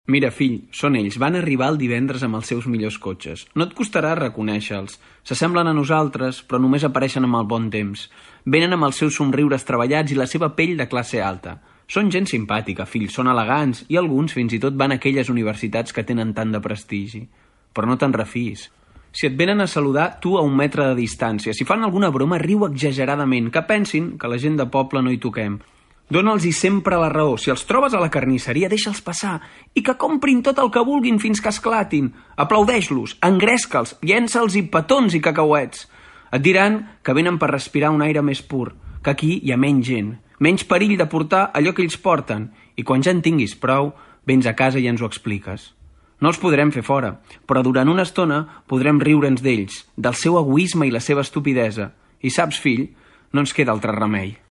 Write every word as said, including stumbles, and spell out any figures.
Mira, fill, són ells. Van arribar el divendres amb els seus millors cotxes. No et costarà reconèixer-los. S'assemblen a nosaltres, però només apareixen amb el bon temps. Venen amb els seus somriures treballats i la seva pell de classe alta. Són gent simpàtica, fill, són elegants, i alguns fins i tot van a aquelles universitats que tenen tant de prestigi. Però no te'n refiïs. Si et venen a saludar, tu a un metre de distància. Si fan alguna broma, riu exageradament, que pensin que la gent de poble no hi toquem. Dóna'ls-hi sempre la raó. Si els trobes a la carnisseria, deixa'ls passar i que comprin tot el que vulguin fins que esclatin. Aplaudeix-los, engresca'ls, llença'ls-hi petons i cacauets. Et diran que venen per respirar un aire més pur, que aquí hi ha menys gent, menys perill de portar allò que ells porten, i quan ja en tinguis prou, vens a casa i ens ho expliques. No els podrem fer fora, però durant una estona podrem riure'ns d'ells, del seu egoisme i la seva estupidesa. I saps, fill, no ens queda altre remei.